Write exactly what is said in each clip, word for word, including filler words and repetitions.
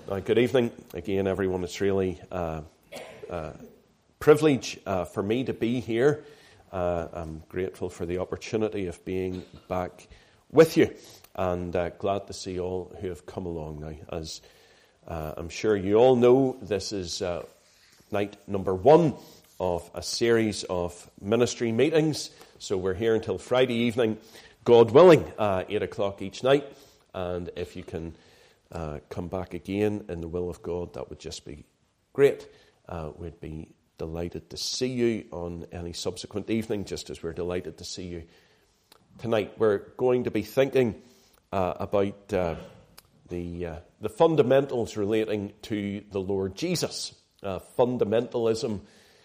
Uh, good evening again, everyone. It's really uh, a privilege uh, for me to be here. Uh, I'm grateful for the opportunity of being back with you, and uh, glad to see all who have come along now. As uh, I'm sure you all know, this is uh, night number one of a series of ministry meetings. So we're here until Friday evening, God willing, uh, eight o'clock each night. And if you can uh, come back again in the will of God, that would just be great. Uh, we'd be delighted to see you on any subsequent evening, just as we're delighted to see you tonight. We're going to be thinking uh, about uh, the uh, the fundamentals relating to the Lord Jesus. Uh, fundamentalism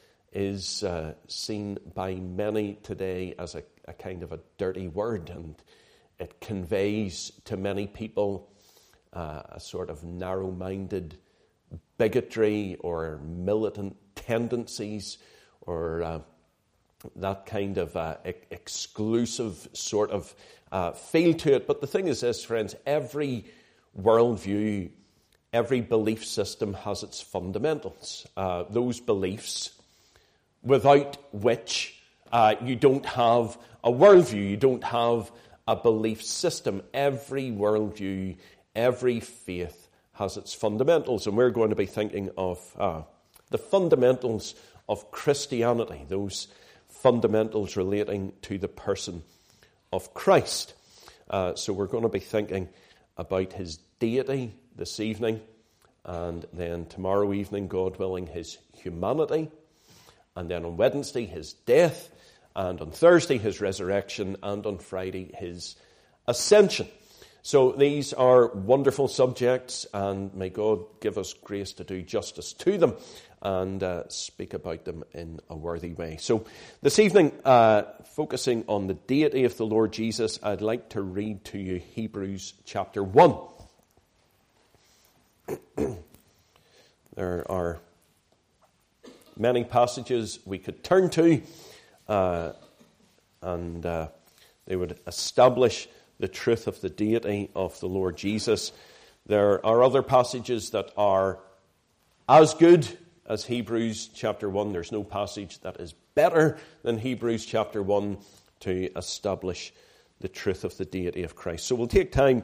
is uh, seen by many today as a, a kind of a dirty word, and it conveys to many people uh, a sort of narrow-minded bigotry or militant tendencies, or uh, that kind of uh, e- exclusive sort of uh, feel to it. But the thing is this, friends, every worldview, every belief system has its fundamentals. Uh, those beliefs without which uh, you don't have a worldview, you don't have a belief system. Every worldview, every faith has its fundamentals, and we're going to be thinking of uh, the fundamentals of Christianity, those fundamentals relating to the person of Christ. Uh, so we're going to be thinking about his deity this evening, and then tomorrow evening, God willing, his humanity, and then on Wednesday, his death, and on Thursday, his resurrection, and on Friday, his ascension. So these are wonderful subjects, and may God give us grace to do justice to them and uh, speak about them in a worthy way. So this evening, uh, focusing on the deity of the Lord Jesus, I'd like to read to you Hebrews chapter one. There are many passages we could turn to, uh, and uh, they would establish the truth of the deity of the Lord Jesus. There are other passages that are as good as Hebrews chapter one. There's no passage that is better than Hebrews chapter one to establish the truth of the deity of Christ. So we'll take time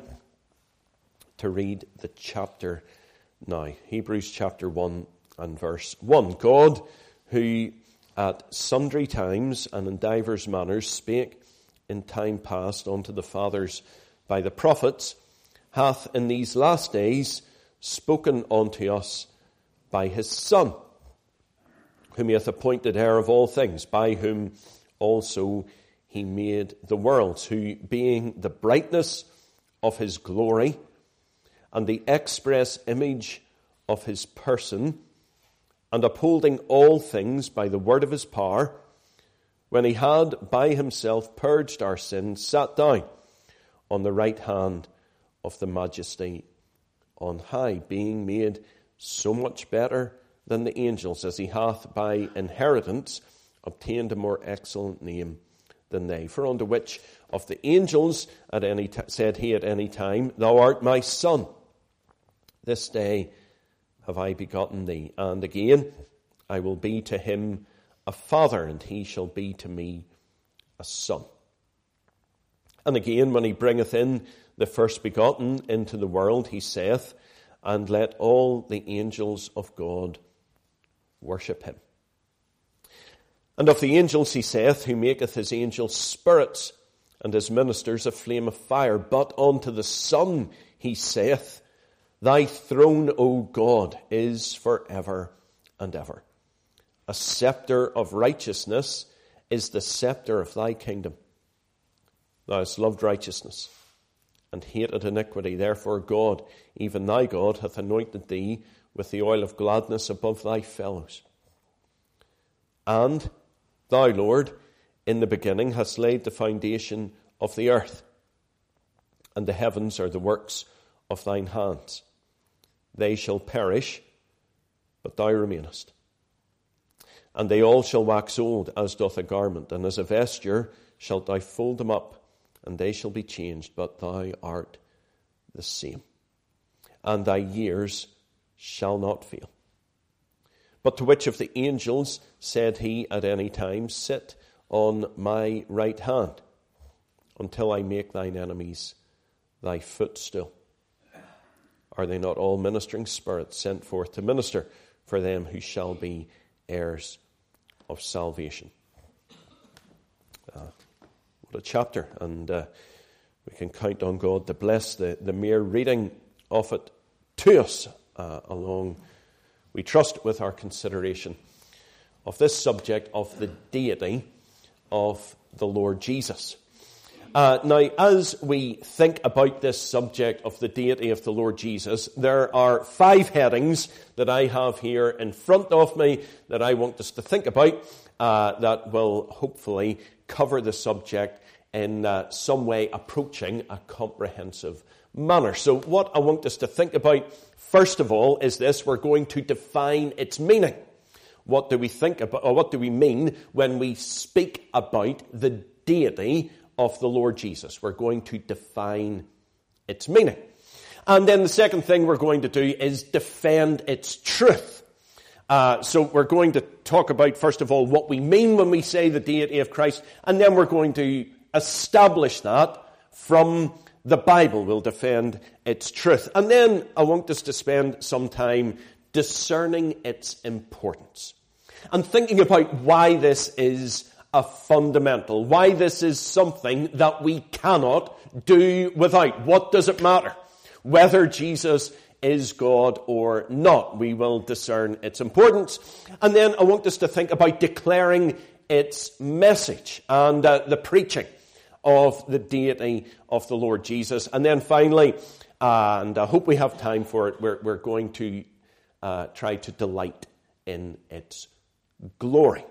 to read the chapter now. Hebrews chapter one and verse one. God, who at sundry times and in divers manners spake in time past unto the fathers by the prophets, hath in these last days spoken unto us by his Son, whom he hath appointed heir of all things, by whom also he made the worlds, who being the brightness of his glory and the express image of his person, and upholding all things by the word of his power, when he had by himself purged our sins, sat down on the right hand of the majesty on high, being made so much better than the angels, as he hath by inheritance obtained a more excellent name than they. For unto which of the angels at any t- said he at any time, Thou art my son, this day have I begotten thee. And again, I will be to him a father, and he shall be to me a son. And again, when he bringeth in the first begotten into the world, he saith, And let all the angels of God worship him. And of the angels he saith, Who maketh his angels spirits, and his ministers a flame of fire. But unto the Son he saith, Thy throne, O God, is forever and ever. A scepter of righteousness is the scepter of thy kingdom. Thou hast loved righteousness and hated iniquity. Therefore God, even thy God, hath anointed thee with the oil of gladness above thy fellows. And thou, Lord, in the beginning hast laid the foundation of the earth, and the heavens are the works of thine hands. They shall perish, but thou remainest. And they all shall wax old, as doth a garment, and as a vesture shalt thou fold them up, and they shall be changed, but thou art the same. And thy years shall not fail. But to which of the angels said he at any time, sit on my right hand, until I make thine enemies thy footstool? Are they not all ministering spirits sent forth to minister for them who shall be heirs of salvation? Uh, what a chapter, and uh, we can count on God to bless the, the mere reading of it to us uh, along, we trust, with our consideration of this subject of the deity of the Lord Jesus. Uh, now, as we think about this subject of the deity of the Lord Jesus, there are five headings that I have here in front of me that I want us to think about uh, that will hopefully cover the subject in uh, some way approaching a comprehensive manner. So what I want us to think about, first of all, is this. We're going to define its meaning. What do we think about, or what do we mean when we speak about the deity of the Lord Jesus? We're going to define its meaning. And then the second thing we're going to do is defend its truth. Uh, so we're going to talk about, first of all, what we mean when we say the deity of Christ, and then we're going to establish that from the Bible. We'll defend its truth. And then I want us to spend some time discerning its importance and thinking about why this is a fundamental, why this is something that we cannot do without. What does it matter whether Jesus is God or not? We will discern its importance. And then I want us to think about declaring its message and uh, the preaching of the deity of the Lord Jesus. And then finally, uh, and I hope we have time for it, we're, we're going to uh, try to delight in its glory.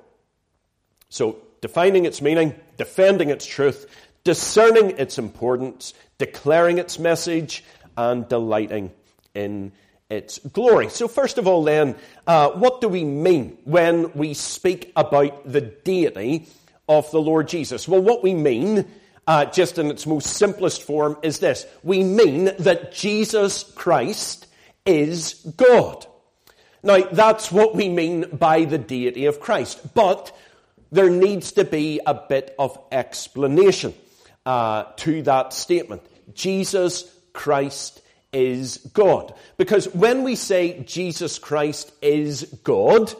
So, defining its meaning, defending its truth, discerning its importance, declaring its message, and delighting in its glory. So first of all then, uh, what do we mean when we speak about the deity of the Lord Jesus? Well, what we mean, uh, just in its most simplest form, is this. We mean that Jesus Christ is God. Now, that's what we mean by the deity of Christ. But there needs to be a bit of explanation uh, to that statement. Jesus Christ is God. Because when we say Jesus Christ is God,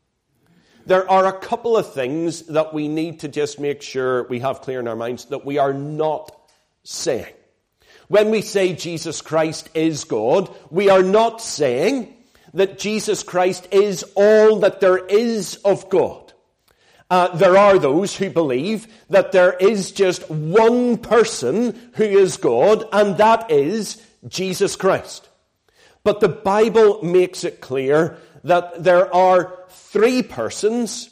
there are a couple of things that we need to just make sure we have clear in our minds that we are not saying. When we say Jesus Christ is God, we are not saying that Jesus Christ is all that there is of God. Uh, there are those who believe that there is just one person who is God, and that is Jesus Christ. But the Bible makes it clear that there are three persons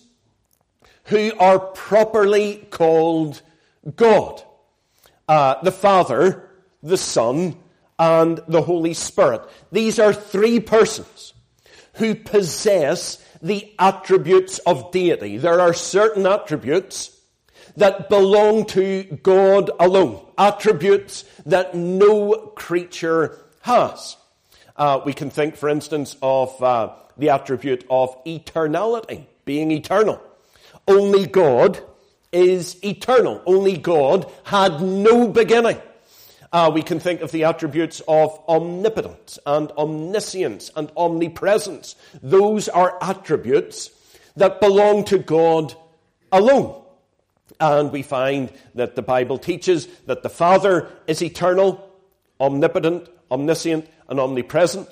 who are properly called God. Uh, the Father, the Son, and the Holy Spirit. These are three persons who possess the attributes of deity. There are certain attributes that belong to God alone. Attributes that no creature has. Uh, we can think, for instance, of uh, the attribute of eternality, being eternal. Only God is eternal. Only God had no beginning. Uh, we can think of the attributes of omnipotence and omniscience and omnipresence. Those are attributes that belong to God alone. And we find that the Bible teaches that the Father is eternal, omnipotent, omniscient, and omnipresent.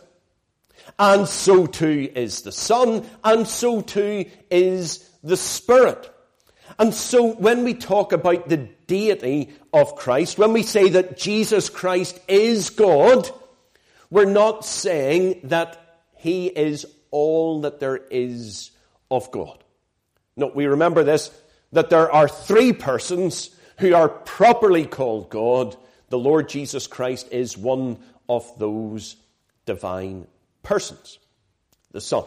And so too is the Son, and so too is the Spirit. And so when we talk about the deity of Christ, when we say that Jesus Christ is God, we're not saying that he is all that there is of God. No, we remember this, that there are three persons who are properly called God. The Lord Jesus Christ is one of those divine persons, the Son.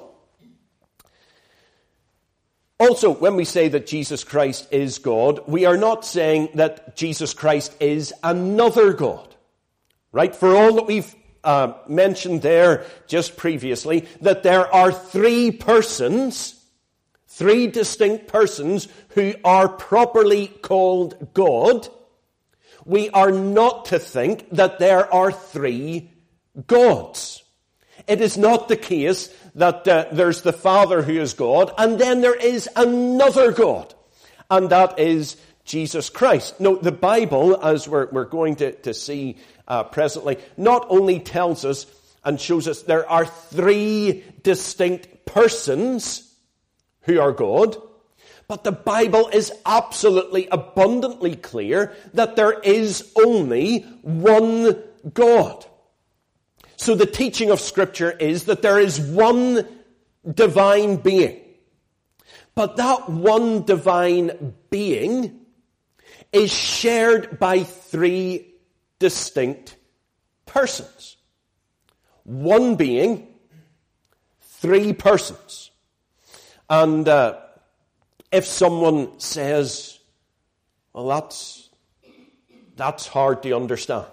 Also, when we say that Jesus Christ is God, we are not saying that Jesus Christ is another God. Right? For all that we've uh, mentioned there just previously that there are three persons, three distinct persons who are properly called God, we are not to think that there are three gods. It is not the case that uh, there's the Father who is God, and then there is another God, and that is Jesus Christ. No, the Bible, as we're, we're going to, to see uh, presently, not only tells us and shows us there are three distinct persons who are God, but the Bible is absolutely abundantly clear that there is only one God. So the teaching of Scripture is that there is one divine being. But that one divine being is shared by three distinct persons. One being, three persons. And uh, if someone says, well, that's, that's hard to understand.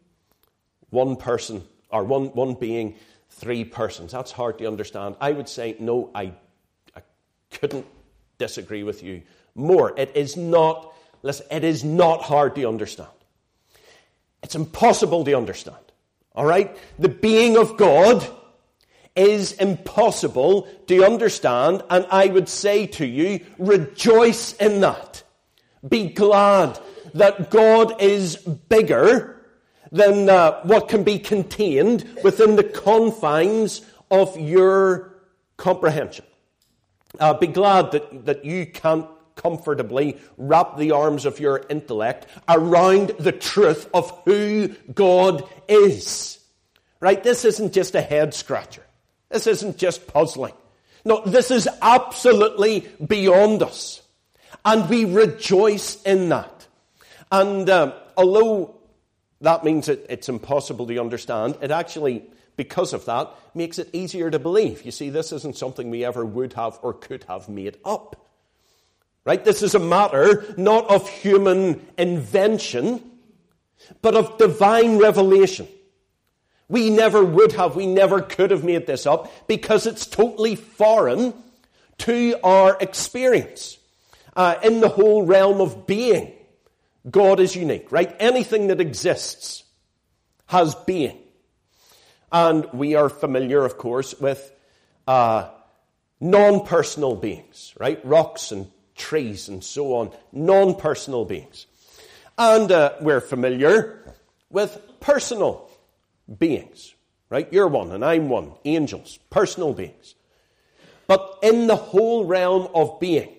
One person, or one, one being, three persons. That's hard to understand. I would say, no, I, I couldn't disagree with you more. It is not, listen, it is not hard to understand. It's impossible to understand. All right? The being of God is impossible to understand, and I would say to you, rejoice in that. Be glad that God is bigger than uh, what can be contained within the confines of your comprehension. Uh, be glad that, that you can't comfortably wrap the arms of your intellect around the truth of who God is. Right? This isn't just a head scratcher. This isn't just puzzling. No, this is absolutely beyond us. And we rejoice in that. And um, although that means that it's impossible to understand, it actually, because of that, makes it easier to believe. You see, this isn't something we ever would have or could have made up. Right? This is a matter not of human invention, but of divine revelation. We never would have, we never could have made this up because it's totally foreign to our experience. Uh, in the whole realm of being, God is unique, right? Anything that exists has being. And we are familiar, of course, with uh, non-personal beings, right? Rocks and trees and so on, non-personal beings. And uh, we're familiar with personal beings, right? You're one and I'm one. Angels, personal beings. But in the whole realm of being,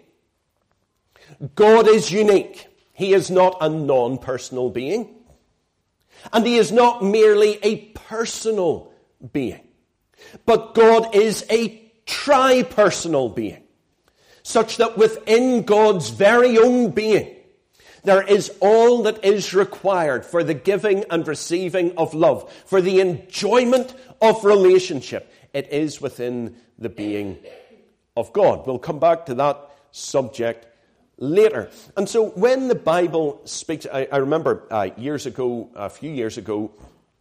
God is unique. He is not a non-personal being. And he is not merely a personal being. But God is a tri-personal being. Such that within God's very own being, there is all that is required for the giving and receiving of love, for the enjoyment of relationship. It is within the being of God. We'll come back to that subject later. And so when the Bible speaks, I, I remember uh, years ago, a few years ago,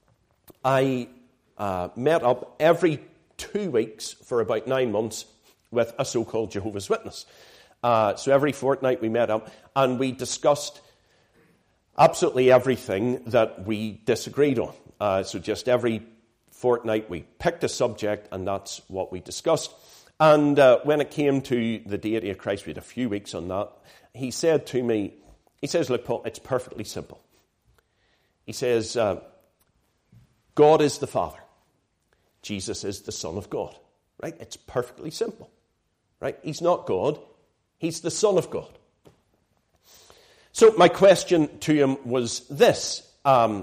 I uh, met up every two weeks for about nine months with a so-called Jehovah's Witness. Uh, so every fortnight we met up and we discussed absolutely everything that we disagreed on. Uh, so just every fortnight we picked a subject and that's what we discussed. And uh, when it came to the deity of Christ, we had a few weeks on that. He said to me, he says, look, Paul, it's perfectly simple. He says, uh, God is the Father. Jesus is the Son of God. Right? It's perfectly simple. Right? He's not God. He's the Son of God. So my question to him was this. Um,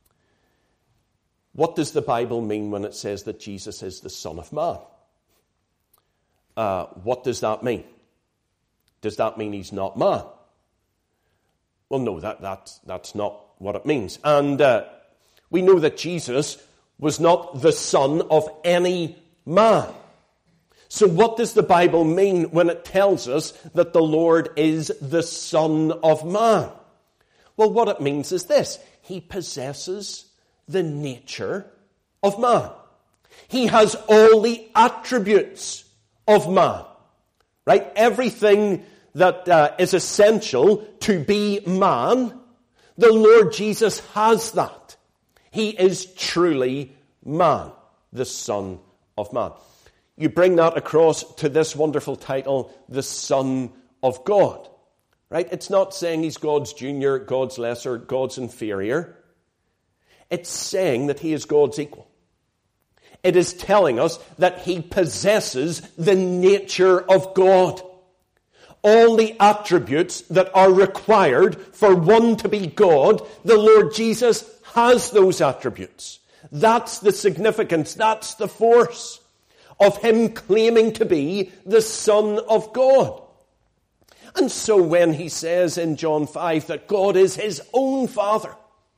what does the Bible mean when it says that Jesus is the Son of Man? Uh, what does that mean? Does that mean he's not man? Well, no, that, that, that's not what it means. And uh, we know that Jesus was not the son of any man. So what does the Bible mean when it tells us that the Lord is the Son of Man? Well, what it means is this. He possesses the nature of man. He has all the attributes of man. Right? Everything that uh, is essential to be man, the Lord Jesus has that. He is truly man, the Son of Man. You bring that across to this wonderful title, the Son of God. Right? It's not saying he's God's junior, God's lesser, God's inferior. It's saying that he is God's equal. It is telling us that he possesses the nature of God. All the attributes that are required for one to be God, the Lord Jesus has those attributes. That's the significance, that's the force of him claiming to be the Son of God. And so when he says in John five that God is his own Father,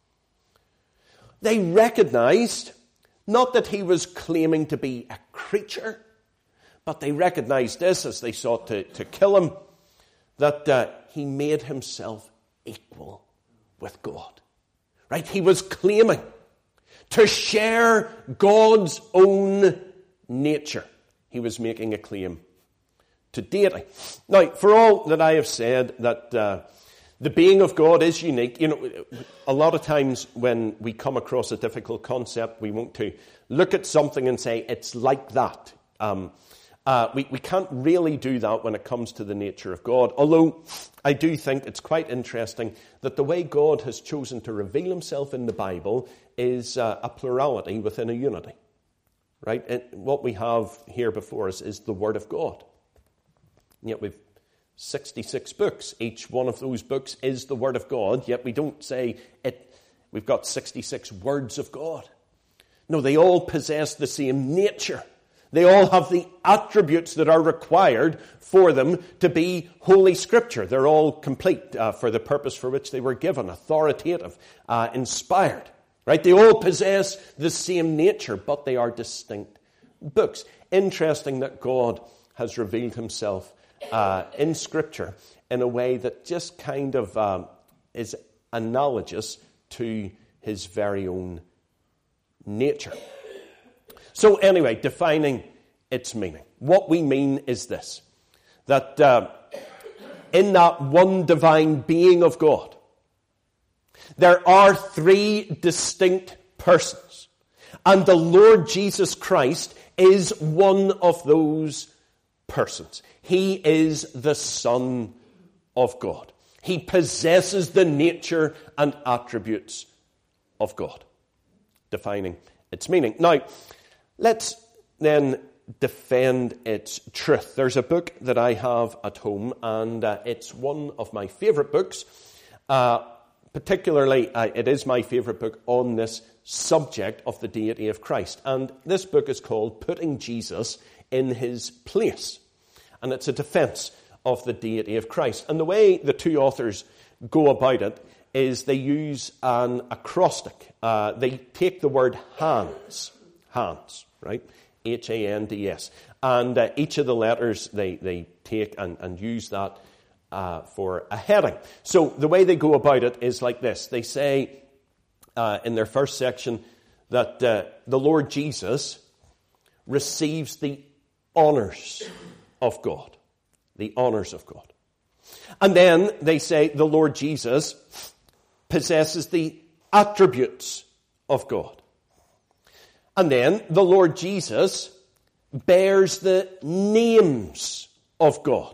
they recognized not that he was claiming to be a creature, but they recognized this as they sought to, to kill him, that uh, he made himself equal with God. Right? He was claiming to share God's own nature. He was making a claim to deity. Now, for all that I have said, that uh, the being of God is unique, you know, a lot of times when we come across a difficult concept, we want to look at something and say, it's like that. Um, uh, we, we can't really do that when it comes to the nature of God. Although, I do think it's quite interesting that the way God has chosen to reveal himself in the Bible is uh, a plurality within a unity. Right? And what we have here before us is the Word of God. And yet we've sixty-six books. Each one of those books is the Word of God, yet we don't say it. We've got sixty-six words of God. No, they all possess the same nature. They all have the attributes that are required for them to be Holy Scripture. They're all complete uh, for the purpose for which they were given, authoritative, uh, inspired. Right? They all possess the same nature, but they are distinct books. Interesting that God has revealed himself uh, in Scripture in a way that just kind of um, is analogous to his very own nature. So anyway, defining its meaning. What we mean is this, that uh, in that one divine being of God, there are three distinct persons. And the Lord Jesus Christ is one of those persons. He is the Son of God. He possesses the nature and attributes of God. Defining its meaning. Now, let's then defend its truth. There's a book that I have at home, and uh, it's one of my favorite books. Uh, particularly, uh, it is my favorite book on this subject of the deity of Christ. And this book is called Putting Jesus in His Place. And it's a defense of the deity of Christ. And the way the two authors go about it is they use an acrostic. Uh, they take the word hands, hands, right? H A N D S. And uh, each of the letters they, they take and, and use that uh, for a heading. So the way they go about it is like this. They say uh, in their first section that uh, the Lord Jesus receives the honors of God. The honors of God. And then they say the Lord Jesus possesses the attributes of God. And then the Lord Jesus bears the names of God.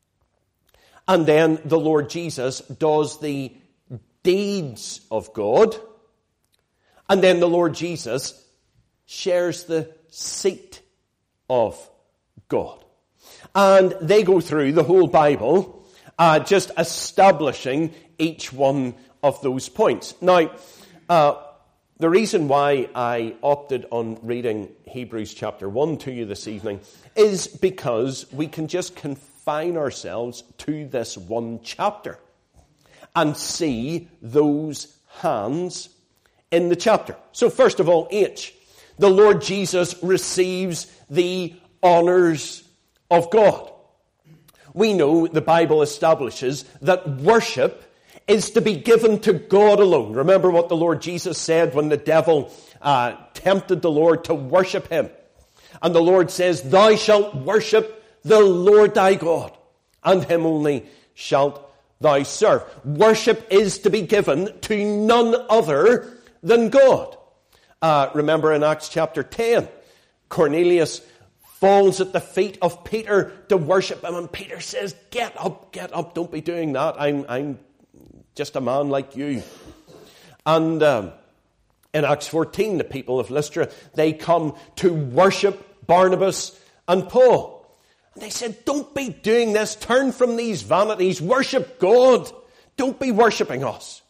And then the Lord Jesus does the deeds of God. And then the Lord Jesus shares the seat of God. And they go through the whole Bible, uh, just establishing each one of those points. Now, uh, the reason why I opted on reading Hebrews chapter one to you this evening is because we can just confine ourselves to this one chapter and see those hands in the chapter. So first of all, H, the Lord Jesus receives the honors of God. We know the Bible establishes that worship is to be given to God alone. Remember what the Lord Jesus said when the devil uh, tempted the Lord to worship him. And the Lord says, thou shalt worship the Lord thy God, and him only shalt thou serve. Worship is to be given to none other than God. Uh, remember in Acts chapter ten, Cornelius falls at the feet of Peter to worship him, and Peter says, get up, get up, don't be doing that. I'm, I'm just a man like you. And um, in Acts fourteen, the people of Lystra, they come to worship Barnabas and Paul. And they said, don't be doing this. Turn from these vanities. Worship God. Don't be worshipping us.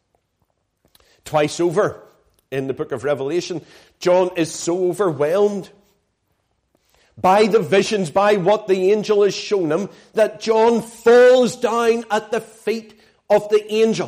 Twice over in the book of Revelation, John is so overwhelmed by the visions, by what the angel has shown him, that John falls down at the feet of the angel.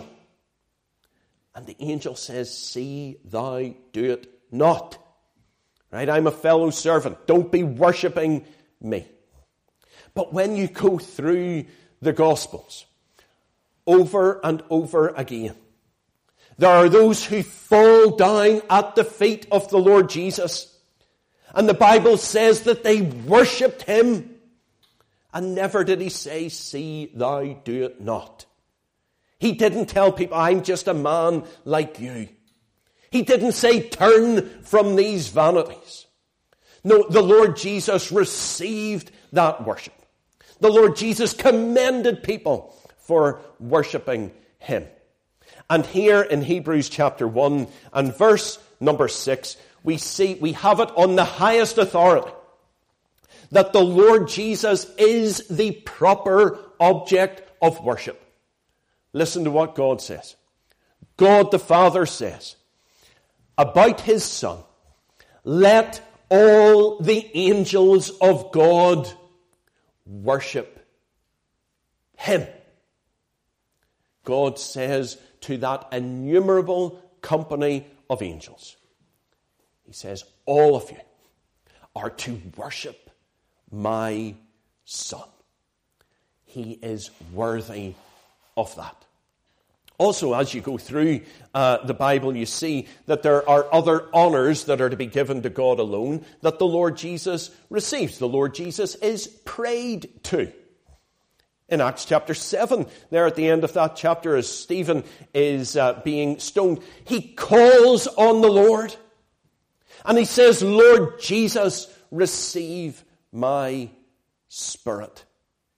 And the angel says, see thou do it not. Right? I'm a fellow servant. Don't be worshipping me. But when you go through the Gospels, over and over again, there are those who fall down at the feet of the Lord Jesus. And the Bible says that they worshipped him. And never did he say, see thou do it not. He didn't tell people, I'm just a man like you. He didn't say, turn from these vanities. No, the Lord Jesus received that worship. The Lord Jesus commended people for worshipping him. And here in Hebrews chapter one and verse number six, we see, we have it on the highest authority that the Lord Jesus is the proper object of worship. Listen to what God says. God the Father says about his Son, let all the angels of God worship him. God says to that innumerable company of angels, he says, all of you are to worship my Son. He is worthy of that. Also, as you go through uh, the Bible, you see that there are other honors that are to be given to God alone that the Lord Jesus receives. The Lord Jesus is prayed to. In Acts chapter seven, there at the end of that chapter, as Stephen is uh, being stoned, he calls on the Lord. And he says, Lord Jesus, receive my spirit.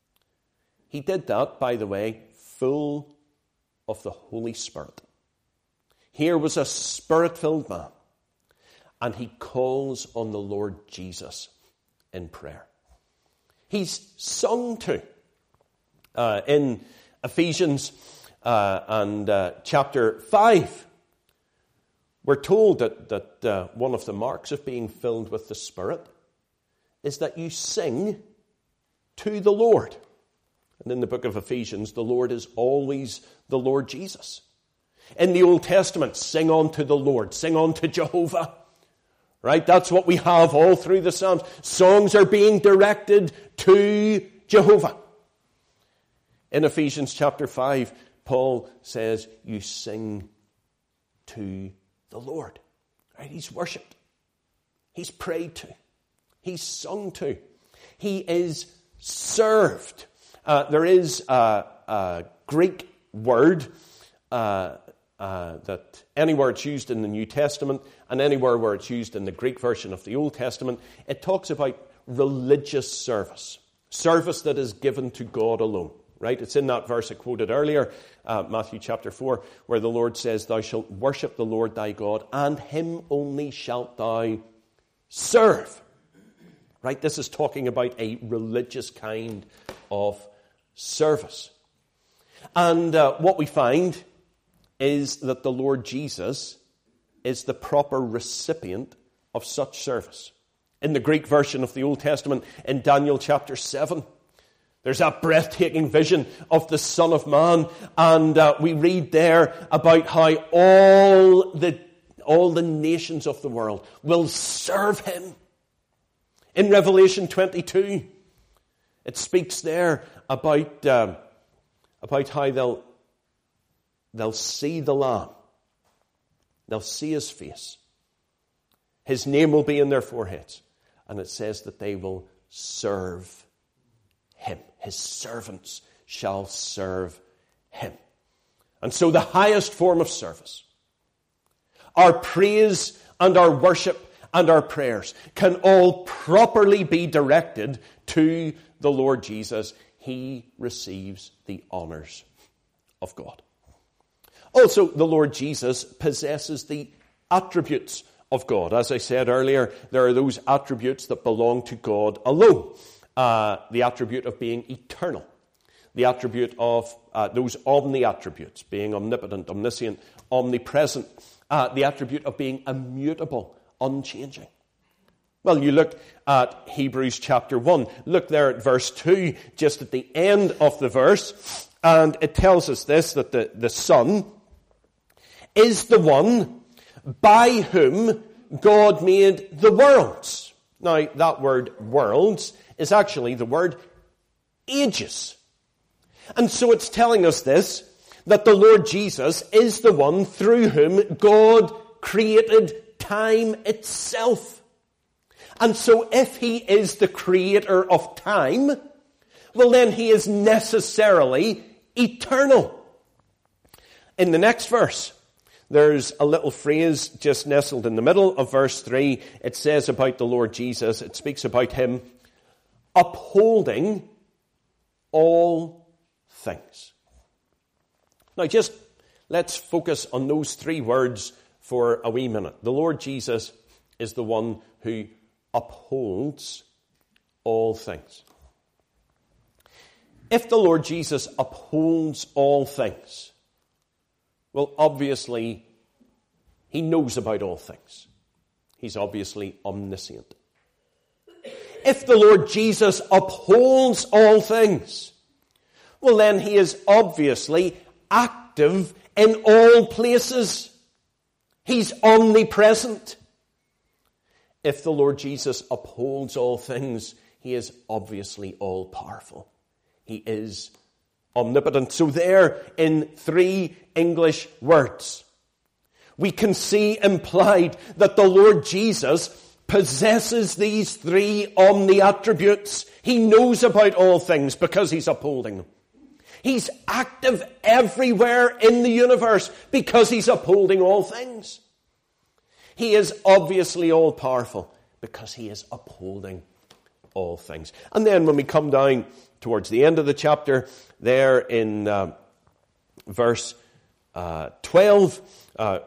He did that, by the way, full of the Holy Spirit. Here was a spirit-filled man, and he calls on the Lord Jesus in prayer. He's sung to. Uh, in Ephesians uh, and uh, chapter five, we're told that, that uh, one of the marks of being filled with the Spirit is that you sing to the Lord. And in the book of Ephesians, the Lord is always the Lord Jesus. In the Old Testament, sing unto the Lord, sing unto Jehovah. Right? That's what we have all through the Psalms. Songs are being directed to Jehovah. In Ephesians chapter five, Paul says, you sing to the Lord. Right? He's worshipped. He's prayed to. He's sung to. He is served. Uh, there is a, a Greek word uh, uh, that anywhere it's used in the New Testament and anywhere where it's used in the Greek version of the Old Testament, it talks about religious service. Service that is given to God alone. Right? It's in that verse I quoted earlier, uh, Matthew chapter four, where the Lord says, thou shalt worship the Lord thy God, and him only shalt thou serve. Right? This is talking about a religious kind of service. And uh, what we find is that the Lord Jesus is the proper recipient of such service. In the Greek version of the Old Testament, in Daniel chapter seven, there's that breathtaking vision of the Son of Man, and uh, we read there about how all the all the nations of the world will serve him. In Revelation twenty-two, it speaks there about um, about how they'll they'll see the Lamb, they'll see his face, His name will be in their foreheads. And it says that they will serve him. His servants shall serve him. And so the highest form of service, our praise and our worship and our prayers, can all properly be directed to the Lord Jesus. He receives the honors of God. Also, the Lord Jesus possesses the attributes of God. As I said earlier, there are those attributes that belong to God alone. Uh, the attribute of being eternal. The attribute of uh, those omni-attributes, being omnipotent, omniscient, omnipresent. Uh, the attribute of being immutable, unchanging. Well, you look at Hebrews chapter one. Look there at verse two, just at the end of the verse. And it tells us this, that the, the Son is the one by whom God made the worlds. Now, that word worlds is actually the word ages. And so it's telling us this, that the Lord Jesus is the one through whom God created time itself. And so if he is the creator of time, well then he is necessarily eternal. In the next verse, there's a little phrase just nestled in the middle of verse three. It says about the Lord Jesus, it speaks about him upholding all things. Now just let's focus on those three words for a wee minute. The Lord Jesus is the one who upholds all things. If the Lord Jesus upholds all things, well, obviously, he knows about all things. He's obviously omniscient. If the Lord Jesus upholds all things, well then he is obviously active in all places. He's omnipresent. If the Lord Jesus upholds all things, he is obviously all-powerful. He is omnipotent. So there, in three English words, we can see implied that the Lord Jesus possesses these three omni-attributes. He knows about all things because he's upholding them. He's active everywhere in the universe because he's upholding all things. He is obviously all-powerful because he is upholding all things. And then when we come down towards the end of the chapter, there in uh, verse uh, twelve, uh,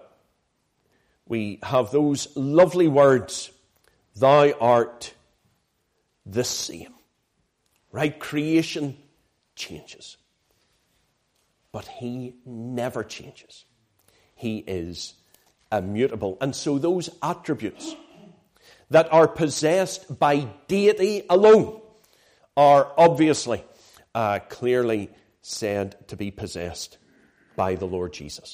we have those lovely words, "Thou art the same." Right? Creation changes. But he never changes. He is immutable. And so those attributes that are possessed by deity alone are obviously, uh, clearly said to be possessed by the Lord Jesus.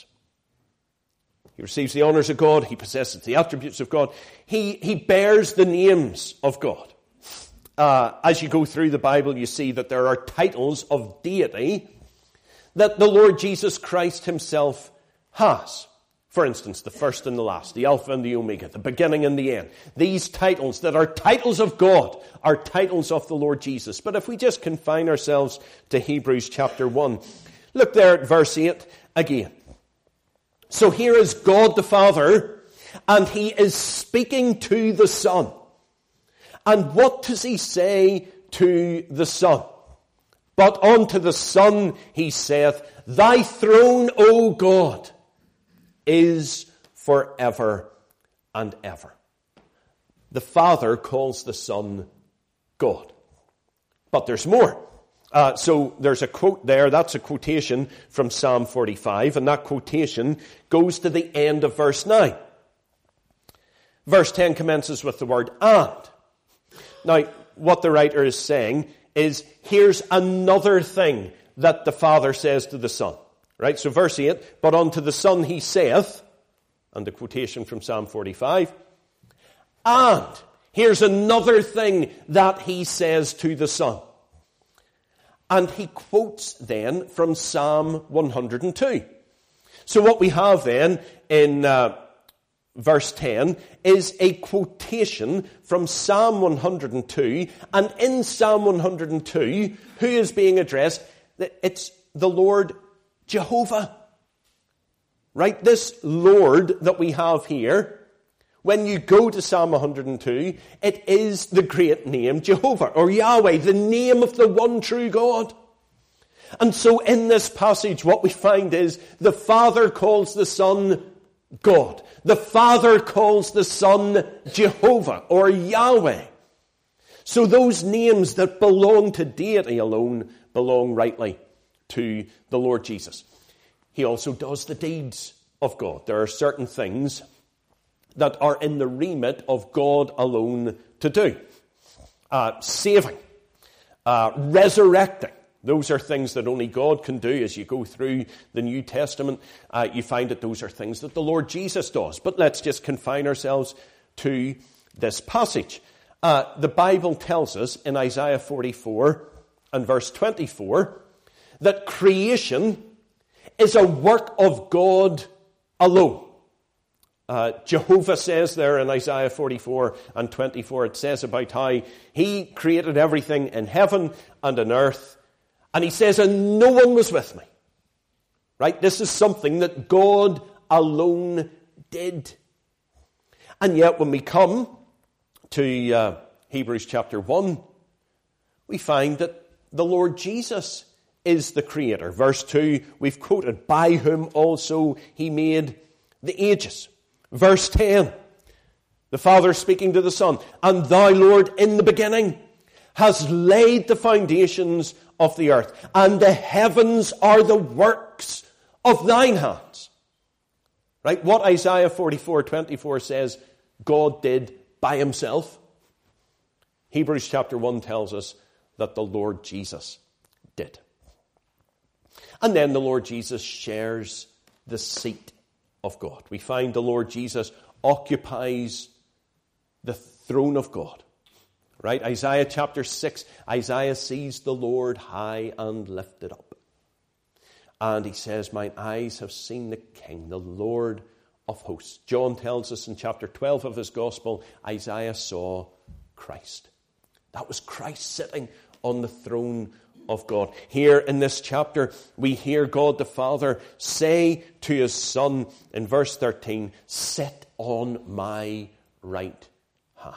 He receives the honors of God. He possesses the attributes of God. He, he bears the names of God. Uh, as you go through the Bible, you see that there are titles of deity that the Lord Jesus Christ himself has. For instance, the first and the last, the Alpha and the Omega, the beginning and the end. These titles that are titles of God are titles of the Lord Jesus. But if we just confine ourselves to Hebrews chapter one, look there at verse eight again. So here is God the Father, and he is speaking to the Son. And what does he say to the Son? But unto the Son he saith, Thy throne, O God, is forever and ever. The Father calls the Son God. But there's more. Uh, so there's a quote there, that's a quotation from Psalm forty-five, and that quotation goes to the end of verse nine. Verse ten commences with the word and. Now, what the writer is saying is, here's another thing that the Father says to the Son. Right, so verse eight, but unto the Son he saith, and the quotation from Psalm forty-five, and here's another thing that he says to the Son. And he quotes then from Psalm one hundred two. So what we have then in uh, verse ten, is a quotation from Psalm one hundred two. And in Psalm one hundred two, who is being addressed? It's the Lord Jehovah. Right? This Lord that we have here, when you go to Psalm one hundred two, it is the great name Jehovah, or Yahweh, the name of the one true God. And so in this passage, what we find is the Father calls the Son God. The Father calls the Son Jehovah, or Yahweh. So those names that belong to deity alone belong rightly to the Lord Jesus. He also does the deeds of God. There are certain things that are in the remit of God alone to do. Uh, saving, uh, resurrecting. Those are things that only God can do. As you go through the New Testament, uh, you find that those are things that the Lord Jesus does. But let's just confine ourselves to this passage. Uh, the Bible tells us in Isaiah forty-four and verse twenty-four that creation is a work of God alone. Uh, Jehovah says there in Isaiah forty-four and twenty-four, it says about how he created everything in heaven and on earth. And he says, and no one was with me. Right? This is something that God alone did. And yet when we come to uh, Hebrews chapter one, we find that the Lord Jesus is the creator. Verse two, we've quoted, by whom also he made the ages. Verse ten, the Father speaking to the Son, and thou, Lord, in the beginning hast laid the foundations of the earth, and the heavens are the works of thine hands. Right? What Isaiah forty-four twenty-four says God did by himself, Hebrews chapter one tells us that the Lord Jesus did. And then the Lord Jesus shares the seat of God. We find the Lord Jesus occupies the throne of God. Right? Isaiah chapter six, Isaiah sees the Lord high and lifted up. And he says, mine eyes have seen the King, the Lord of hosts. John tells us in chapter twelve of his gospel, Isaiah saw Christ. That was Christ sitting on the throne of God. Here in this chapter, we hear God the Father say to his Son in verse thirteen, sit on my right hand.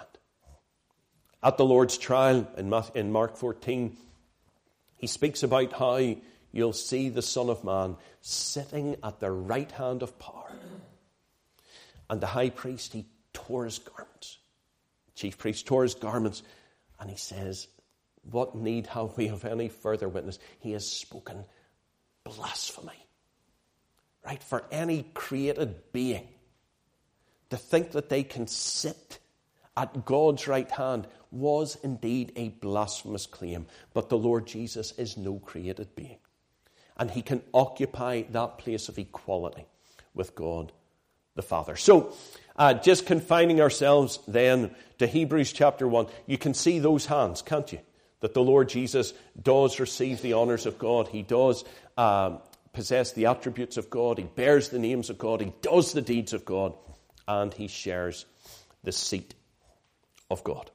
At the Lord's trial in Mark fourteen, he speaks about how you'll see the Son of Man sitting at the right hand of power. And the high priest, he tore his garments. The chief priest tore his garments, and he says, what need have we of any further witness? He has spoken blasphemy. Right? For any created being to think that they can sit at God's right hand was indeed a blasphemous claim. But the Lord Jesus is no created being. And he can occupy that place of equality with God the Father. So, uh, just confining ourselves then to Hebrews chapter one, you can see those hands, can't you? That the Lord Jesus does receive the honours of God. He does um, possess the attributes of God. He bears the names of God. He does the deeds of God. And he shares the seat of God.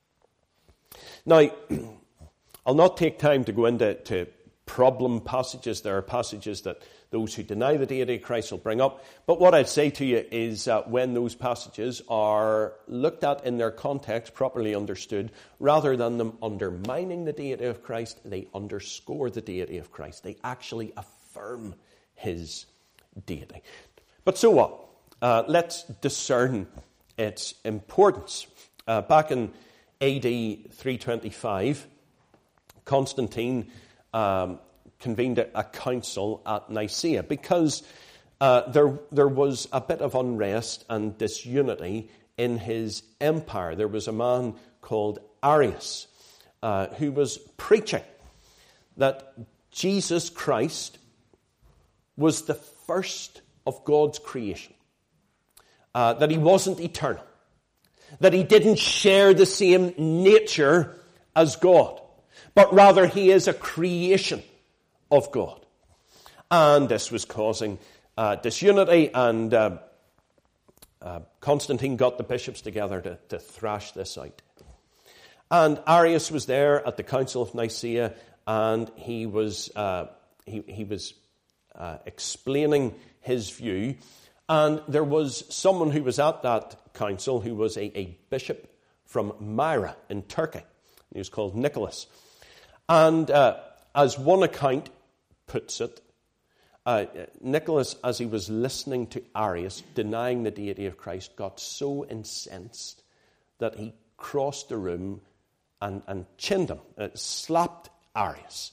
Now, I'll not take time to go into to problem passages. There are passages that those who deny the deity of Christ will bring up. But what I'd say to you is uh, when those passages are looked at in their context, properly understood, rather than them undermining the deity of Christ, they underscore the deity of Christ. They actually affirm his deity. But so what? Uh, let's discern its importance. Uh, back in A D three twenty-five, Constantine um, convened a, a council at Nicaea because uh, there, there was a bit of unrest and disunity in his empire. There was a man called Arius uh, who was preaching that Jesus Christ was the first of God's creation, uh, that he wasn't eternal, that he didn't share the same nature as God, but rather he is a creation of God. And this was causing uh, disunity, and uh, uh, Constantine got the bishops together to, to thrash this out. And Arius was there at the Council of Nicaea, and he was uh, he, he was uh, explaining his view. And there was someone who was at that council who was a, a bishop from Myra in Turkey. He was called Nicholas. And uh, as one account puts it, uh, Nicholas, as he was listening to Arius denying the deity of Christ, got so incensed that he crossed the room and, and chinned him, uh, slapped Arius.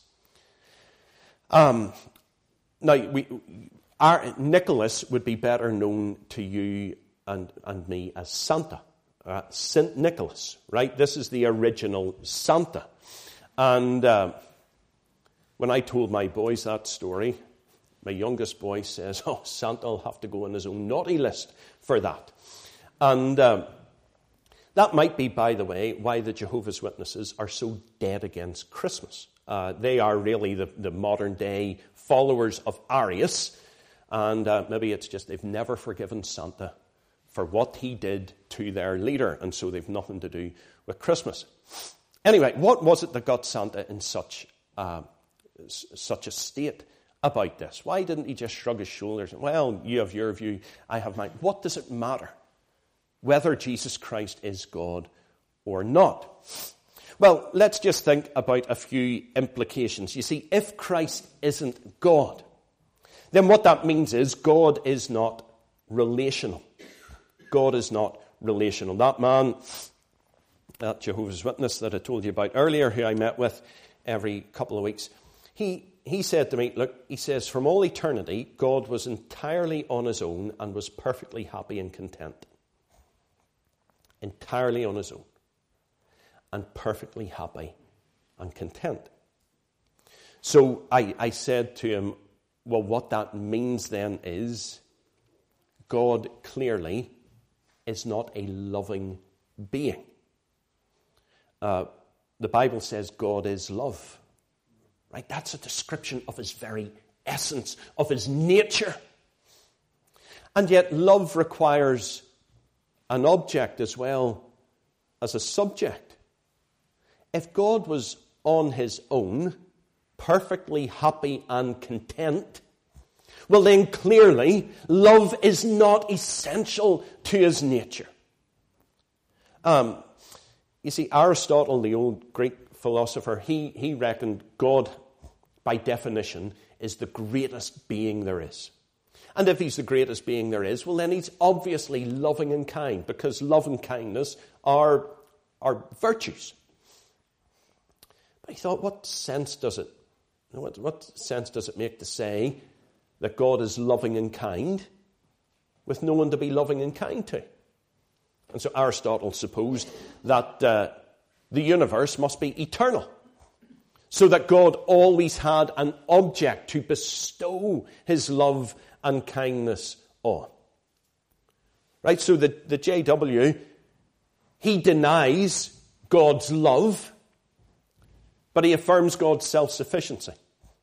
Um, now, we, our, Nicholas would be better known to you and, and me as Santa. Uh, Saint Nicholas, right? This is the original Santa. And uh, when I told my boys that story, my youngest boy says, oh, Santa will have to go on his own naughty list for that. And uh, that might be, by the way, why the Jehovah's Witnesses are so dead against Christmas. Uh, they are really the, the modern-day followers of Arius. And uh, maybe it's just they've never forgiven Santa for what he did to their leader, and so they've nothing to do with Christmas. Anyway, what was it that got Santa in such uh, such a state about this? Why didn't he just shrug his shoulders and, well, you have your view, I have mine. What does it matter whether Jesus Christ is God or not? Well, let's just think about a few implications. You see, if Christ isn't God, then what that means is God is not relational. God is not relational. That man, that Jehovah's Witness that I told you about earlier, who I met with every couple of weeks, he, he said to me, look, he says, from all eternity, God was entirely on his own and was perfectly happy and content. Entirely on his own. And perfectly happy and content. So I, I said to him, well, what that means then is God clearly is not a loving being. Uh, the Bible says God is love. Right? That's a description of his very essence, of his nature. And yet love requires an object as well as a subject. If God was on his own, perfectly happy and content, well then clearly love is not essential to his nature. Um, you see, Aristotle, the old Greek philosopher, he, he reckoned God, by definition, is the greatest being there is. And if he's the greatest being there is, well then he's obviously loving and kind, because love and kindness are, are virtues. But he thought, what sense does it, what, what sense does it make to say that God is loving and kind with no one to be loving and kind to? And so Aristotle supposed that uh, the universe must be eternal, so that God always had an object to bestow his love and kindness on. Right, so the, the J W, he denies God's love, but he affirms God's self-sufficiency.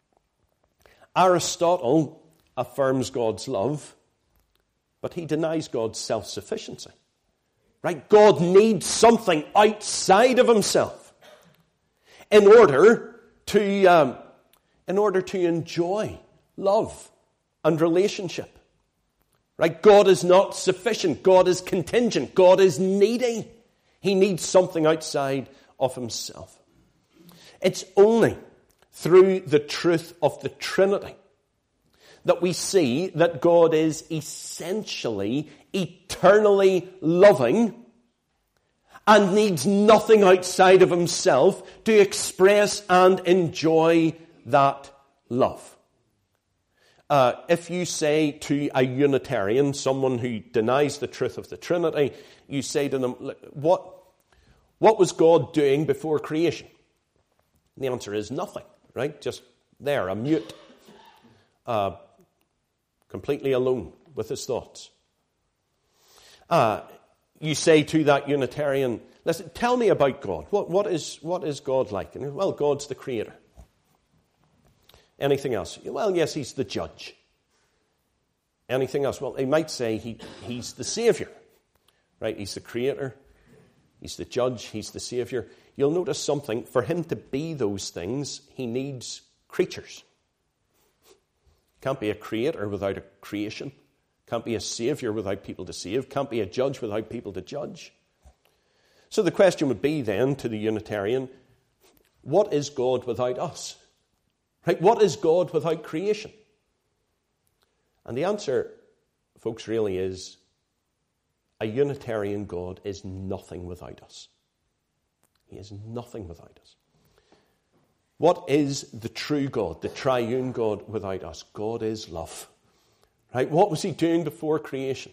Aristotle affirms God's love, but he denies God's self-sufficiency. Right? God needs something outside of himself in order to, um, in order to enjoy love and relationship. Right? God is not sufficient. God is contingent. God is needy. He needs something outside of himself. It's only through the truth of the Trinity that we see that God is essentially, eternally loving and needs nothing outside of himself to express and enjoy that love. Uh, if you say to a Unitarian, someone who denies the truth of the Trinity, you say to them, what, what was God doing before creation? And the answer is nothing, right? Just there, a mute. Uh, completely alone with his thoughts. Uh, you say to that Unitarian, listen, tell me about God. What, what, is, what is God like? And, well, God's the creator. Anything else? Well, yes, he's the judge. Anything else? Well, he might say he, he's the Savior. Right? He's the creator. He's the judge. He's the savior. You'll notice something. For him to be those things, he needs creatures. Can't be a creator without a creation. Can't be a savior without people to save. Can't be a judge without people to judge. So the question would be then to the Unitarian, what is God without us? Right? What is God without creation? And the answer, folks, really is a Unitarian God is nothing without us. He is nothing without us. What is the true God, the triune God without us? God is love. Right? What was he doing before creation?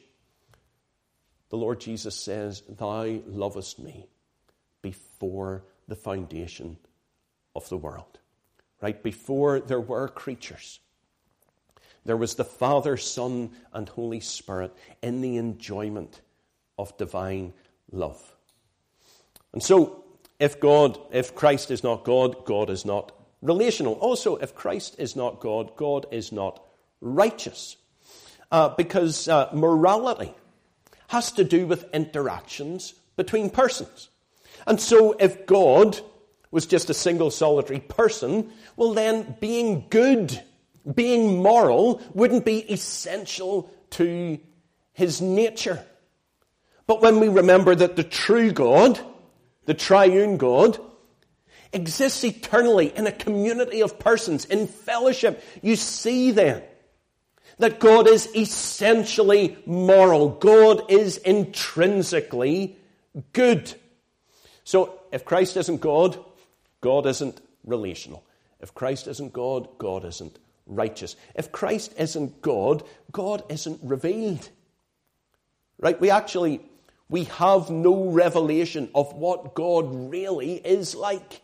The Lord Jesus says, "Thou lovest me before the foundation of the world." Right? Before there were creatures, there was the Father, Son, and Holy Spirit in the enjoyment of divine love. And so, if God, if Christ is not God, God is not relational. Also, if Christ is not God, God is not righteous. Uh, because uh, morality has to do with interactions between persons. And so if God was just a single solitary person, well then being good, being moral, wouldn't be essential to his nature. But when we remember that the true God, the triune God, exists eternally in a community of persons, in fellowship, you see then that God is essentially moral. God is intrinsically good. So if Christ isn't God, God isn't relational. If Christ isn't God, God isn't righteous. If Christ isn't God, God isn't revealed. Right? We actually, we have no revelation of what God really is like.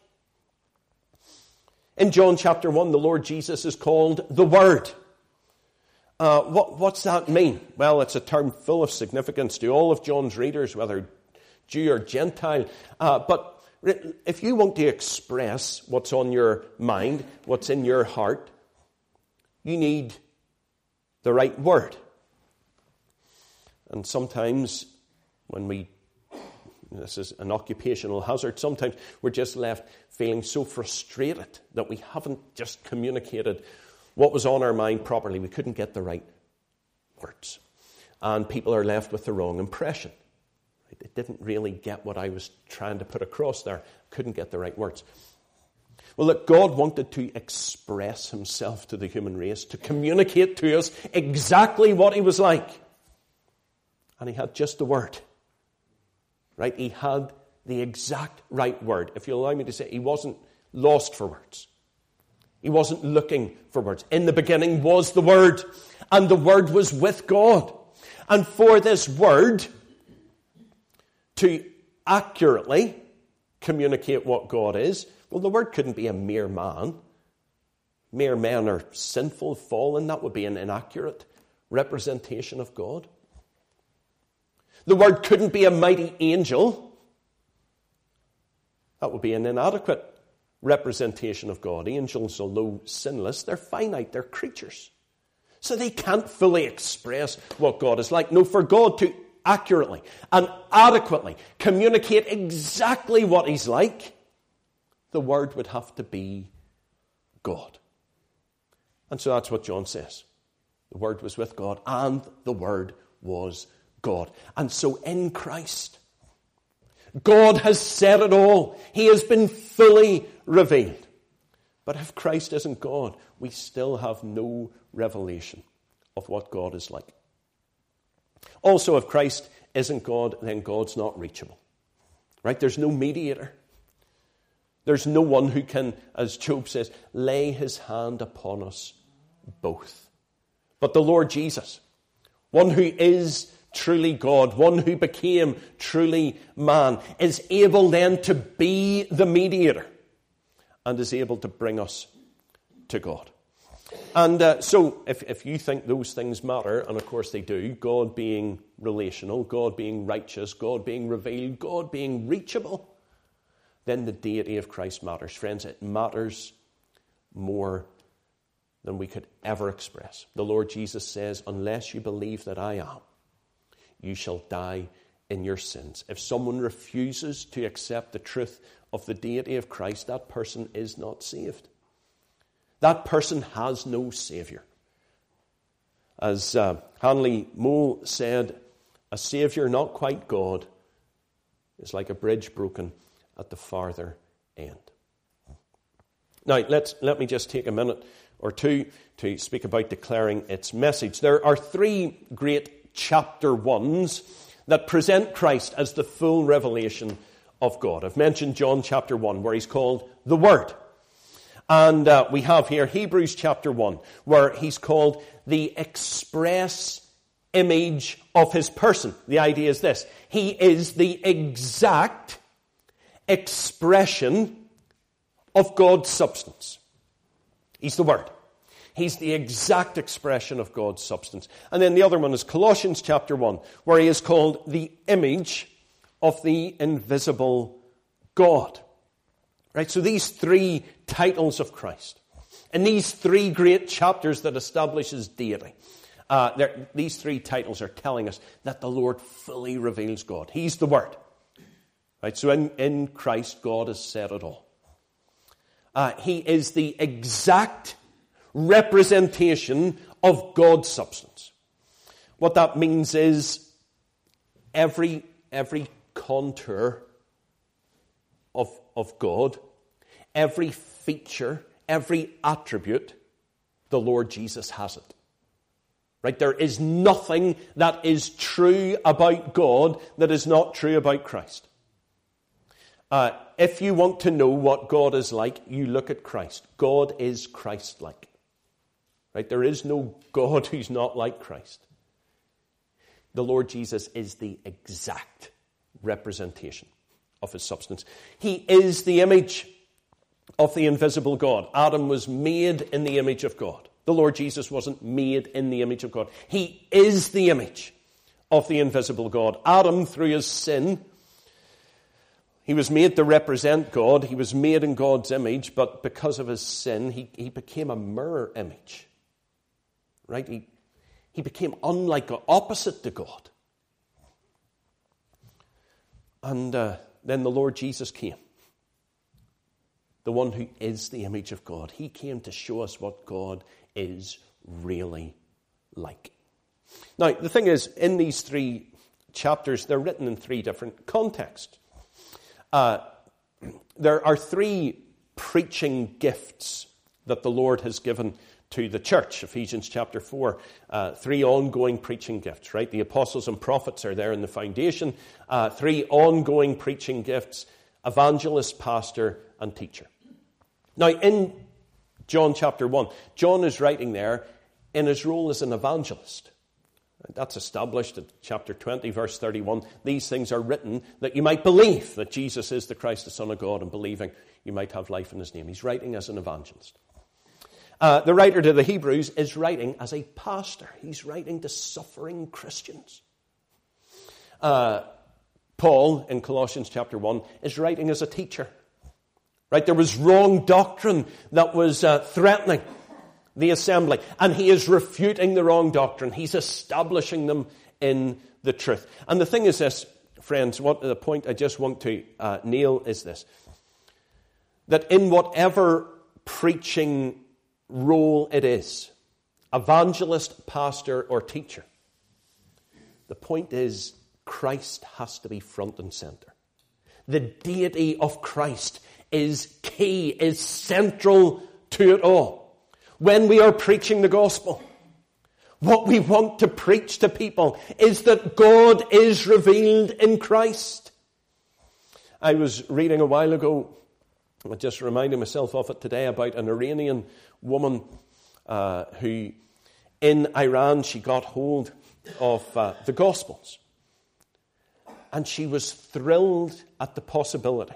In John chapter one, the Lord Jesus is called the Word. Uh, what, what's that mean? Well, it's a term full of significance to all of John's readers, whether Jew or Gentile. Uh, but if you want to express what's on your mind, what's in your heart, you need the right word. And sometimes when we, this is an occupational hazard, sometimes we're just left feeling so frustrated that we haven't just communicated what was on our mind properly. We couldn't get the right words. And people are left with the wrong impression. They didn't really get what I was trying to put across there. Couldn't get the right words. Well, look, God wanted to express himself to the human race, to communicate to us exactly what he was like. And he had just the word. Right? He had the exact right word. If you allow me to say, he wasn't lost for words. He wasn't looking for words. In the beginning was the Word, and the Word was with God. And for this Word to accurately communicate what God is, well, the Word couldn't be a mere man. Mere men are sinful, fallen. That would be an inaccurate representation of God. The Word couldn't be a mighty angel. That would be an inadequate representation of God. Angels, although sinless, they're finite, they're creatures. So they can't fully express what God is like. No, for God to accurately and adequately communicate exactly what he's like, the Word would have to be God. And so that's what John says. The Word was with God, and the Word was God. And so in Christ, God has said it all. He has been fully revealed. But if Christ isn't God, we still have no revelation of what God is like. Also, if Christ isn't God, then God's not reachable. Right? There's no mediator. There's no one who can, as Job says, lay his hand upon us both. But the Lord Jesus, one who is truly God, one who became truly man, is able then to be the mediator and is able to bring us to God. And uh, so if, if you think those things matter, and of course they do, God being relational, God being righteous, God being revealed, God being reachable, then the deity of Christ matters. Friends, it matters more than we could ever express. The Lord Jesus says, unless you believe that I am, you shall die in your sins. If someone refuses to accept the truth of the deity of Christ, that person is not saved. That person has no Saviour. As uh, Hanley Moe said, a Saviour not quite God is like a bridge broken at the farther end. Now, let's, let me just take a minute or two to speak about declaring its message. There are three great chapter ones that present Christ as the full revelation of God. I've mentioned John chapter one, where he's called the Word. And uh, we have here Hebrews chapter one, where he's called the express image of his person. The idea is this: he is the exact expression of God's substance. He's the Word. He's the exact expression of God's substance. And then the other one is Colossians chapter one, where he is called the image of the invisible God. Right? So these three titles of Christ, and these three great chapters that establish his deity, uh, these three titles are telling us that the Lord fully reveals God. He's the Word. Right? So in, in Christ, God has said it all. Uh, he is the exact representation of God's substance. What that means is every, every contour of, of God, every feature, every attribute, the Lord Jesus has it. Right? There is nothing that is true about God that is not true about Christ. Uh, if you want to know what God is like, you look at Christ. God is Christ-like. Right? There is no God who's not like Christ. The Lord Jesus is the exact representation of his substance. He is the image of the invisible God. Adam was made in the image of God. The Lord Jesus wasn't made in the image of God. He is the image of the invisible God. Adam, through his sin, he was made to represent God. He was made in God's image, but because of his sin, he, he became a mirror image. Right? He, he became unlike God, opposite to God. And uh, then the Lord Jesus came. The one who is the image of God. He came to show us what God is really like. Now, the thing is, in these three chapters, they're written in three different contexts. Uh, there are three preaching gifts that the Lord has given to the church. Ephesians chapter four, uh, three ongoing preaching gifts, right? The apostles and prophets are there in the foundation. Uh, three ongoing preaching gifts: evangelist, pastor, and teacher. Now, in John chapter one, John is writing there in his role as an evangelist. That's established in chapter twenty, verse thirty-one. These things are written that you might believe that Jesus is the Christ, the Son of God, and believing you might have life in his name. He's writing as an evangelist. Uh, the writer to the Hebrews is writing as a pastor. He's writing to suffering Christians. Uh, Paul, in Colossians chapter one, is writing as a teacher. Right? There was wrong doctrine that was uh, threatening the assembly, and he is refuting the wrong doctrine. He's establishing them in the truth. And the thing is this, friends, what the point I just want to uh, nail is this: that in whatever preaching role it is, evangelist, pastor, or teacher, the point is Christ has to be front and center. The deity of Christ is key, is central to it all. When we are preaching the gospel, what we want to preach to people is that God is revealed in Christ. I was reading a while ago, I just reminded myself of it today, about an Iranian woman uh, who, in Iran, she got hold of uh, the Gospels. And she was thrilled at the possibility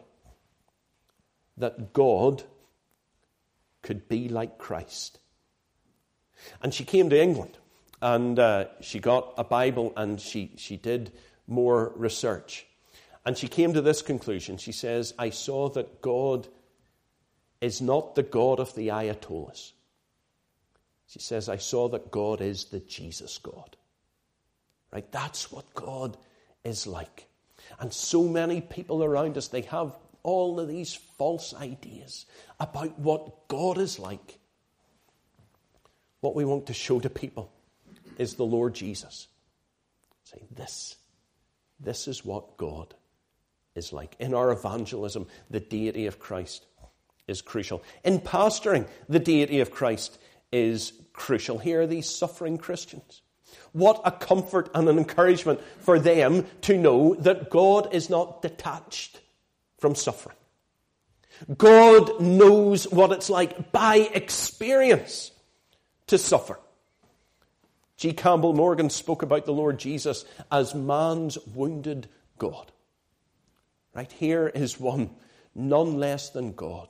that God could be like Christ. And she came to England, and uh, she got a Bible, and she, she did more research. And she came to this conclusion. She says, I saw that God is not the God of the Ayatollahs. She says, I saw that God is the Jesus God. Right? That's what God is like. And so many people around us, they have all of these false ideas about what God is like. What we want to show to people is the Lord Jesus. Say, this, this is what God is like. In our evangelism, the deity of Christ is crucial. In pastoring, the deity of Christ is crucial. Here are these suffering Christians. What a comfort and an encouragement for them to know that God is not detached from suffering. God knows what it's like by experience to suffer. G. Campbell Morgan spoke about the Lord Jesus as man's wounded God. Right, here is one, none less than God.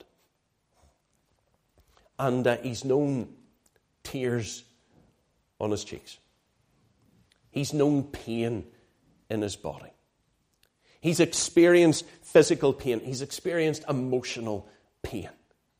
And uh, he's known tears on his cheeks. He's known pain in his body. He's experienced physical pain. He's experienced emotional pain.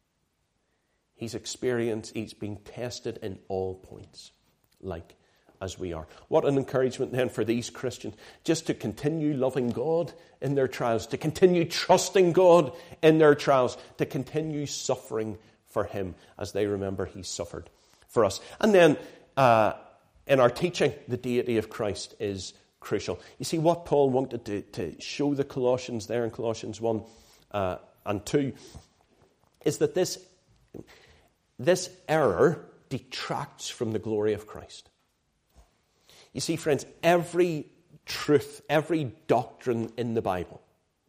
He's experienced, he's been tested in all points, like as we are. What an encouragement then for these Christians, just to continue loving God in their trials, to continue trusting God in their trials, to continue suffering for him as they remember he suffered for us. And then uh, in our teaching, the deity of Christ is crucial. You see, what Paul wanted to, to show the Colossians there in Colossians one uh, and two is that this, this error detracts from the glory of Christ. You see, friends, every truth, every doctrine in the Bible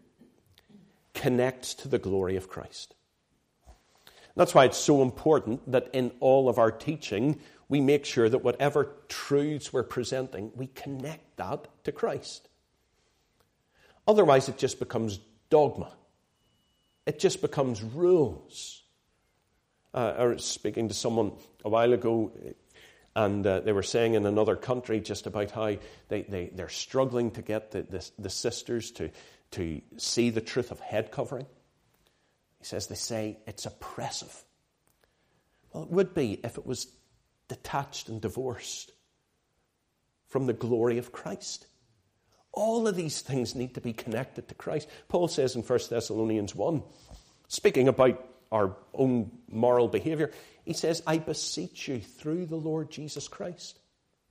connects to the glory of Christ. That's why it's so important that in all of our teaching, we make sure that whatever truths we're presenting, we connect that to Christ. Otherwise, it just becomes dogma. It just becomes rules. Uh, I was speaking to someone a while ago, and uh, they were saying in another country just about how they, they, they're struggling to get the, the, the sisters to, to see the truth of head covering. He says they say it's oppressive. Well, it would be if it was detached and divorced from the glory of Christ. All of these things need to be connected to Christ. Paul says in First Thessalonians one, speaking about our own moral behavior, he says, I beseech you through the Lord Jesus Christ.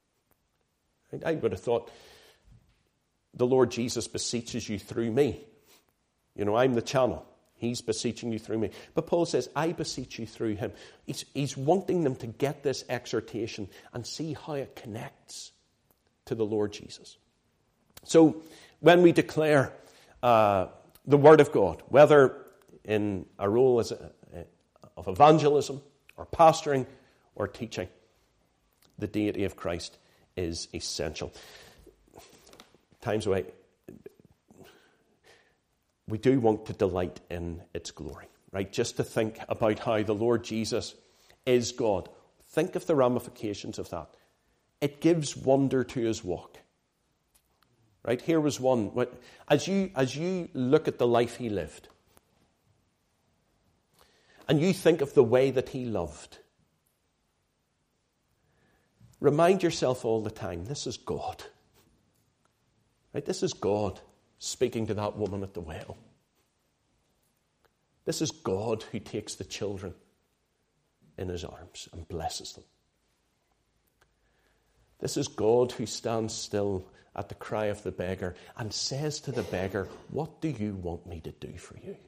I would have thought the Lord Jesus beseeches you through me. You know, I'm the channel. He's beseeching you through me. But Paul says, I beseech you through him. He's, he's wanting them to get this exhortation and see how it connects to the Lord Jesus. So, when we declare uh, the Word of God, whether in a role as a, of evangelism or pastoring or teaching, the deity of Christ is essential. Times away. We do want to delight in its glory, right? Just to think about how the Lord Jesus is God. Think of the ramifications of that. It gives wonder to his walk. Right? Here was one. As you, as you look at the life he lived, and you think of the way that he loved, remind yourself all the time, this is God. Right? This is God speaking to that woman at the well. This is God who takes the children in his arms and blesses them. This is God who stands still at the cry of the beggar and says to the beggar, what do you want me to do for you?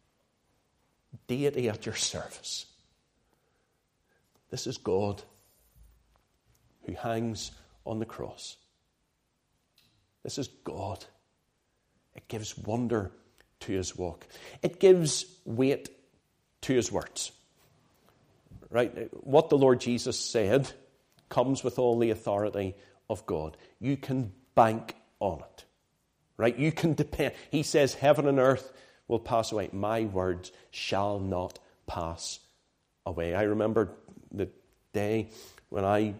Deity at your service. This is God who hangs on the cross. This is God. It gives wonder to his walk. It gives weight to his words. Right? What the Lord Jesus said comes with all the authority of God. You can bank on it. Right? You can depend. He says heaven and earth will pass away. My words shall not pass away. I remember the day when I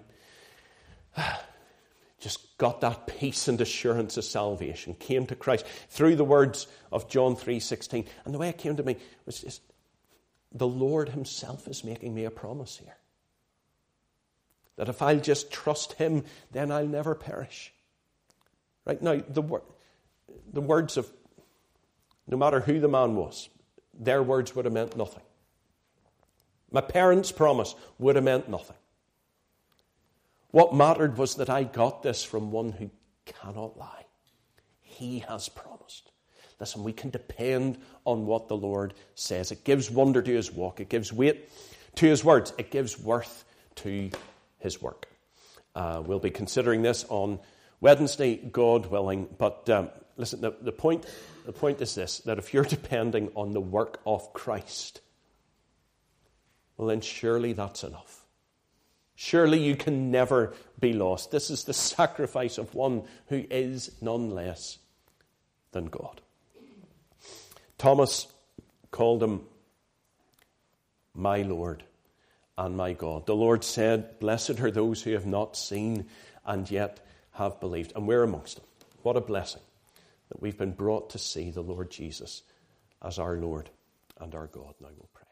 just got that peace and assurance of salvation, came to Christ through the words of John three sixteen. And the way it came to me was just, the Lord himself is making me a promise here. That if I'll just trust him, then I'll never perish. Right now, the, wor- the words of, no matter who the man was, their words would have meant nothing. My parents' promise would have meant nothing. What mattered was that I got this from one who cannot lie. He has promised. Listen, we can depend on what the Lord says. It gives wonder to his walk. It gives weight to his words. It gives worth to his work. Uh, we'll be considering this on Wednesday, God willing. But um, listen, the, the point, the point is this, that if you're depending on the work of Christ, well then surely that's enough. Surely you can never be lost. This is the sacrifice of one who is none less than God. Thomas called him my Lord and my God. The Lord said, blessed are those who have not seen and yet have believed. And we're amongst them. What a blessing that we've been brought to see the Lord Jesus as our Lord and our God. Now we'll pray.